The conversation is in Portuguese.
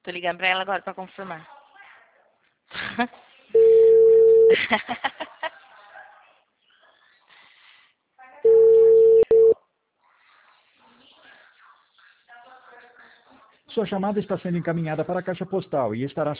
Tô ligando pra ela agora pra confirmar. Sua chamada está sendo encaminhada para a caixa postal e estará